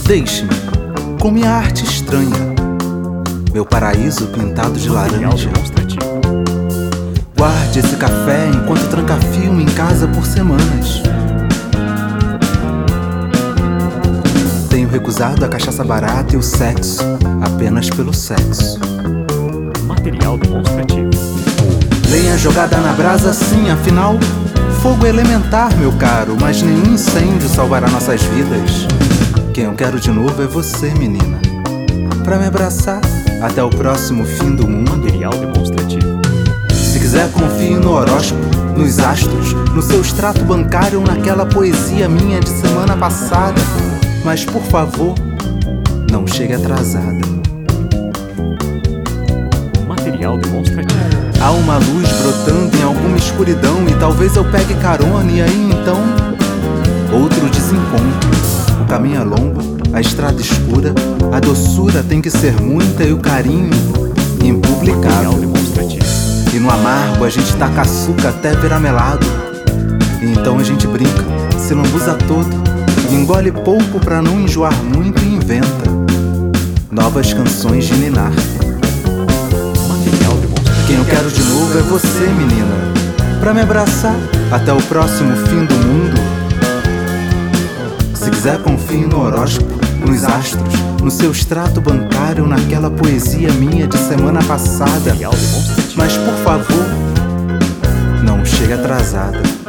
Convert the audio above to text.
Deixe-me, com minha arte estranha, meu paraíso pintado de laranja. Guarde esse café enquanto tranca filme em casa por semanas. Tenho recusado a cachaça barata e o sexo apenas pelo sexo. Material demonstrativo. Lenha jogada na brasa sim, afinal, fogo é elementar, meu caro, mas nenhum incêndio salvará nossas vidas. Quem eu quero de novo é você, menina, pra me abraçar até o próximo fim do mundo. Material demonstrativo. Se quiser, confie no horóscopo, nos astros, no seu extrato bancário ou naquela poesia minha de semana passada. Mas, por favor, não chegue atrasada. Material demonstrativo. Há uma luz brotando em alguma escuridão e talvez eu pegue carona e aí então outro desencontro. O caminho é longo, a estrada escura, a doçura tem que ser muita e o carinho impublicável. E no amargo a gente taca açúcar até virar melado. E então a gente brinca, se lambuza todo, engole pouco pra não enjoar muito e inventa novas canções de ninar. Quem eu quero de novo é você, menina, pra me abraçar até o próximo fim do mundo. Se quiser, confie no horóscopo, nos astros, no seu extrato bancário, naquela poesia minha de semana passada. Mas, por favor, não chegue atrasada.